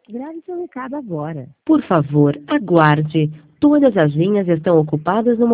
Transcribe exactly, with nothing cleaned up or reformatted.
Grave seu recado agora. Por favor, aguarde. Todas as linhas estão ocupadas no momento.